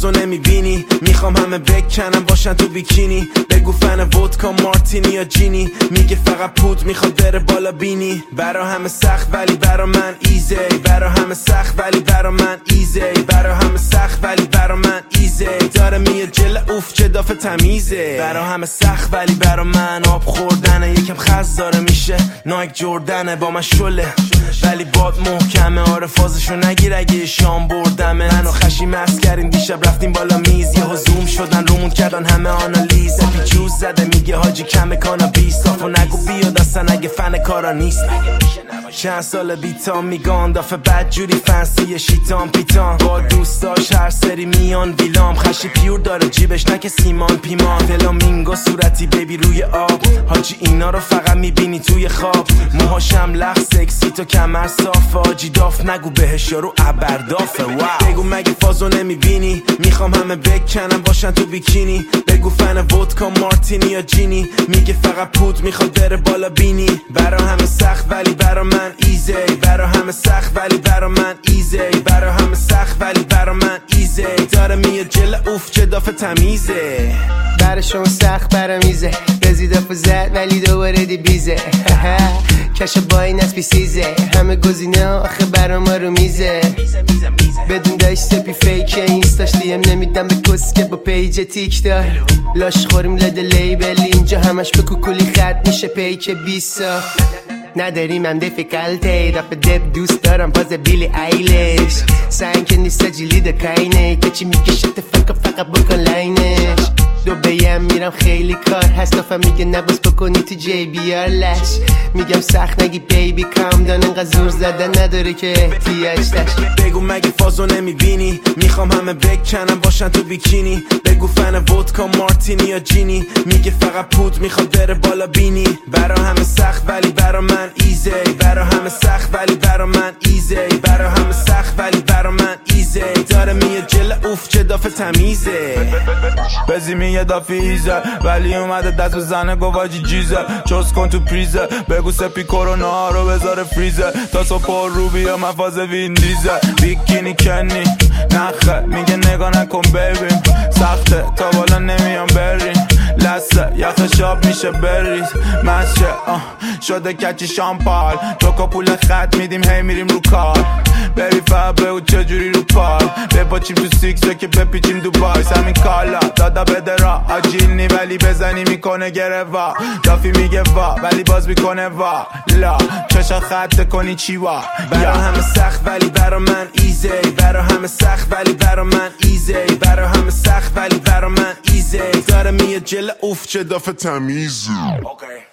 فازو نمیبینی، میخوام همه بکنم باشن تو بیکینی. بگو فن ودکا مارتینی یا جینی، میگه فقط پود میخواد بره بالا بینی. برا همه سخت ولی برا من ایزی، برا همه سخت ولی برا من ایزی، برا همه سخت ولی برا من ایزی. داره میاد جل اوف چه دافه تمیزه. برا همه سخت ولی برا من آب خوردنه، یکم خز داره میشه نایک جردنه با من شله ولی باد محکمه. آره فازشو نگیر اگه شام بردمه. منو خشی مست کردین دیشب رفتیم بالا میز، یه زوم شدن رومون کردن همه آنالیز. اپی جوز زده میگه حاجی کم کانابیس، صافو نگو بیاد اصلا اگه فن کارا نیست. چند سال بیتام میگان دافه بد جوری فنسی شیطان پیتان. با دوستاش هر سری میان ویلام، خشی پیور داره جیبش نکه سیمان پیمان. فلامینگو صورتی بیبی روی آب، حاجی اینا رو فقط میبینی توی خواب. موهاشم لخ سکسی تو کمر صافه، حاجی داف نگو بهش یارو ابردافه. واو بگو مگه فازو نمیبینی، میخوام همه بکنم باشن تو بیکینی. بگو فن ودکا مارتینی یا جینی، میگه فقط پود میخواد بره بالا بینی. برا همه سخت ولی برا من ایزی، برا همه سخت ولی برا من ایزی، برا همه سخت ولی برا من ایزی. داره میاد جل اوف چه دافه تمیزه. براشون سخت برا میزه، رزی دافه زد ولی دوباره دی بیزه. کش با این اسبی سیزه، همه گزینه آخه برا ما رو میزه. بدون داشت سپی فیکه، اینستاش دیم نمیدم به کسکه با پیج تیک دار. لاش خوریم لده لیبل اینجا همش به کوکولی خط میشه پیک 20 نداریم هم دیفیکالتی. رپ دب دوست دارم باز بیلی ایلش، سعین که نیست جیلی دکاینه. که چی میکشه فقط بکن لاینش. دو بیم میرم خیلی کار هست، دافم میگه نباس بکنی تو جی بی آر لش. میگم سخت نگی بیبی کام دان، انقدر زور زدن نداره که احتیاج داشت. بگو مگه فازو نمیبینی، میخوام همه بکنم باشن تو بیکینی. بگو فن ودکا مارتینی یا جینی، میگه فقط پود میخواد بره بالا بینی. برا همه سخت ولی برا من ایزی، برا همه سخت ولی برا من ایزی، برا همه سخت ولی برا من ایزی. داره میاد جل اوف چه دافه تمیزه. بزی یه دافیزه ولی اومده دست بزنه گواجی جیزه. چوز کن تو پریزه، بگو سپی کرونا رو بذاره فریزه. تا صبح رو بیا مفاز وین دیزه. بیکینی کنی نخه میگه نگاه نکن ببین، سخته تا بالا نمیام بریم. لسه یخ شاب میشه بریز مسشه شده کچی شامپال. تو کپول خط میدیم هی میریم رو کار. ببی فبه و چجوری رو پال، بپاچیم تو سیکسه که بپیچیم دوبای. همین کالا دادا بده را آجیل نی ولی بزنی میکنه گره وا. دافی میگه وا ولی باز میکنه وا لا. چشا خط کنی چی وا. برا همه سخت ولی برا من ایزی، برا همه سخت ولی برا من ایزی، برا همه سخت ولی برا من ایزی. داره میاد جل اوف چه دافه تمیزه.